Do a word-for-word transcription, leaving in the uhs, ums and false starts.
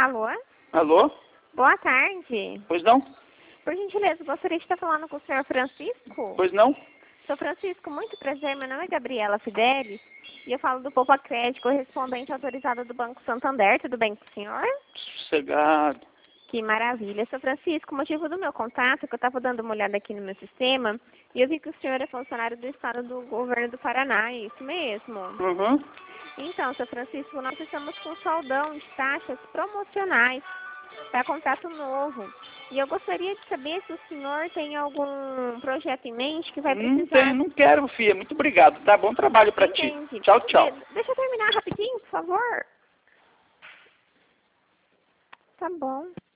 Alô? Alô? Boa tarde. Pois não? Por gentileza, gostaria de estar falando com o senhor Francisco. Pois não? Sou Francisco, muito prazer. Meu nome é Gabriela Fidelis e eu falo do Poupa Crédito, correspondente autorizado do Banco Santander. Tudo bem com o senhor? Sossegado. Que maravilha. Sou Francisco, o motivo do meu contato é que eu estava dando uma olhada aqui no meu sistema e eu vi que o senhor é funcionário do estado do governo do Paraná, é isso mesmo? Uhum. Então, seu Francisco, nós estamos com saldão de taxas promocionais para contrato novo. E eu gostaria de saber se o senhor tem algum projeto em mente que vai Não precisar... tem, não quero, filha. Muito obrigado. Tá bom trabalho pra Entendi. ti. Tchau, tchau. De- Deixa eu terminar rapidinho, por favor. Tá bom.